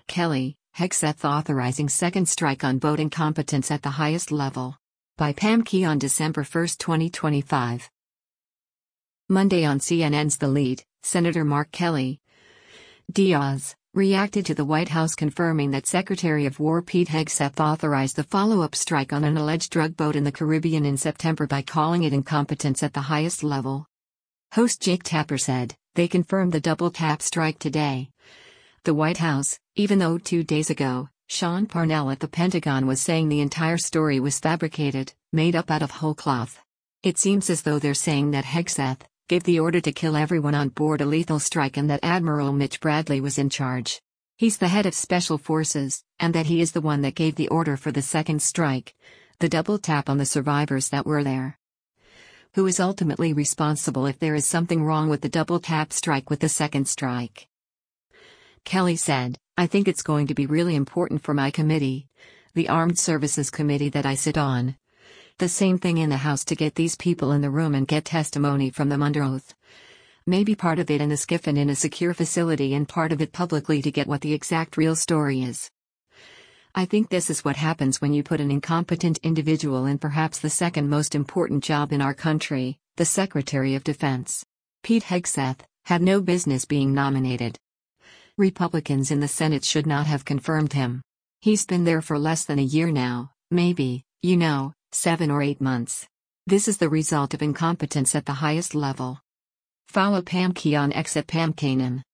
Kelly, Hegseth authorizing second strike on vote incompetence at the highest level. By Pam Key on December 1, 2025. Monday on CNN's The Lead, Senator Mark Kelly Diaz reacted to the White House confirming that Secretary of War Pete Hegseth authorized the follow-up strike on an alleged drug boat in the Caribbean in September by calling it incompetence at the highest level. Host Jake Tapper said, "They confirmed the double tap strike today." The White House, even though 2 days ago, Sean Parnell at the Pentagon was saying the entire story was fabricated, made up out of whole cloth. It seems as though they're saying that Hegseth gave the order to kill everyone on board a lethal strike and that Admiral Mitch Bradley was in charge. He's the head of Special Forces, and that he is the one that gave the order for the second strike, the double tap on the survivors that were there. Who is ultimately responsible if there is something wrong with the double tap strike with the second strike? Kelly said, "I think it's going to be really important for my committee, the Armed Services Committee that I sit on. The same thing in the House to get these people in the room and get testimony from them under oath. Maybe part of it in the SCIF and in a secure facility and part of it publicly to get what the exact real story is. I think this is what happens when you put an incompetent individual in perhaps the second most important job in our country, the Secretary of Defense. Pete Hegseth had no business being nominated. Republicans in the Senate should not have confirmed him. He's been there for less than a year now, maybe, 7 or 8 months. This is the result of incompetence at the highest level." Follow Pam Key on X at Pam Kanan.